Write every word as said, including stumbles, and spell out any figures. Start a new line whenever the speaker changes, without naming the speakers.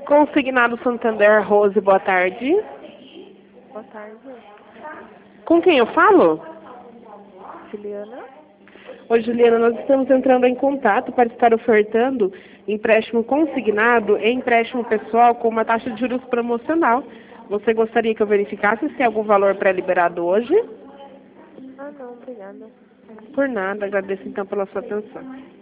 Consignado Santander, Rose, boa tarde.
Boa tarde.
Com quem eu falo?
Juliana?
Oi, Juliana, nós estamos entrando em contato para estar ofertando empréstimo consignado e empréstimo pessoal com uma taxa de juros promocional. Você gostaria que eu verificasse se tem algum valor pré-liberado hoje?
Ah, não, obrigada.
Por nada, agradeço então pela sua atenção.